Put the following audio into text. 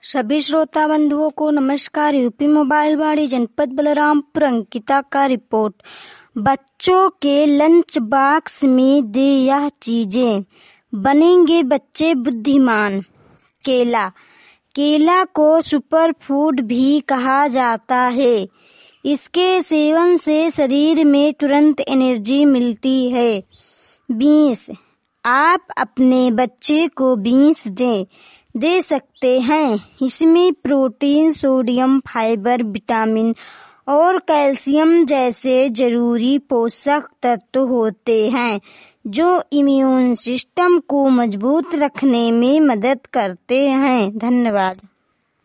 सभी श्रोता बंधुओं को नमस्कार। यूपी मोबाइल वाड़ी जनपद बलरामपुर अंकिता का रिपोर्ट। बच्चों के लंच बॉक्स में दे यह चीजें, बनेंगे बच्चे बुद्धिमान। केला को सुपर फूड भी कहा जाता है। इसके सेवन से शरीर में तुरंत एनर्जी मिलती है। बीन्स, आप अपने बच्चे को बीन्स दे सकते हैं। इसमें प्रोटीन, सोडियम, फाइबर, विटामिन और कैल्शियम जैसे जरूरी पोषक तत्व होते हैं जो इम्यून सिस्टम को मजबूत रखने में मदद करते हैं। धन्यवाद।